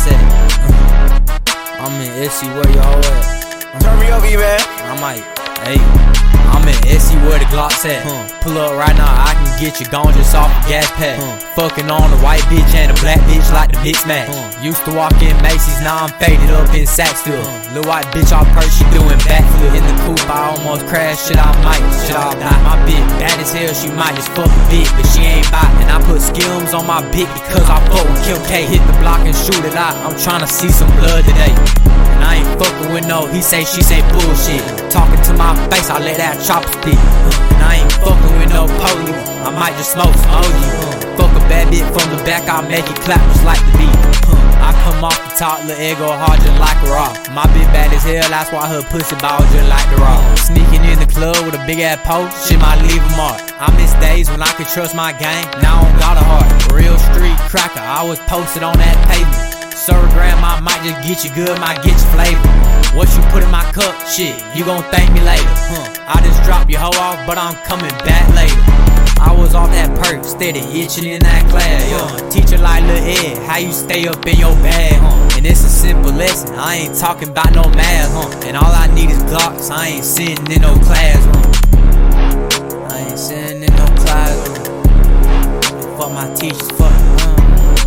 at? I'm in Essie, where y'all at? Turn me over, man. I might, hey, I'm in Essie where the Glock's at. Pull up right now, I can get you gone just off the gas pack. Fucking on a white bitch and a black bitch like the Mix Match. Used to walk in Macy's, now I'm faded up in Saxville. Lil' white bitch off purse, she doing backflip. In the coupe, I almost crashed, shit I might, shit I'll die. My bitch bad as hell, she might just fuck a bitch, but she ain't bite. And I put Skims on my bitch because I fuck with Kim K. Hit the block and shoot it out, I'm tryna see some blood today. And I ain't fucking with no, he say, she say bullshit. Talking to my face, I let that chopper spit. And I ain't fucking with no police, I might just smoke some OG. Fuck a bad bitch from the back, I'll make it clap just like the beat. I come off the top, lil' ego hard just like a rock. My bitch bad as hell, that's why her pussy ball just like the rock. Sneaking in the club with a big ass post, shit might leave a mark. I miss days when I could trust my gang, now I don't got a heart. Real street cracker, I was posted on that pavement. Surgram, I might just get you good, might get you flavor. What you put in my cup, shit, you gon' thank me later. I just dropped your hoe off, but I'm coming back later. I was off that perk, steady itching in that class. Teacher like Lil' Ed, how you stay up in your bag, And it's a simple lesson, I ain't talking about no math, And all I need is Glocks, I ain't sitting in no class, I ain't sitting in no class, Fuck my teachers, fuck,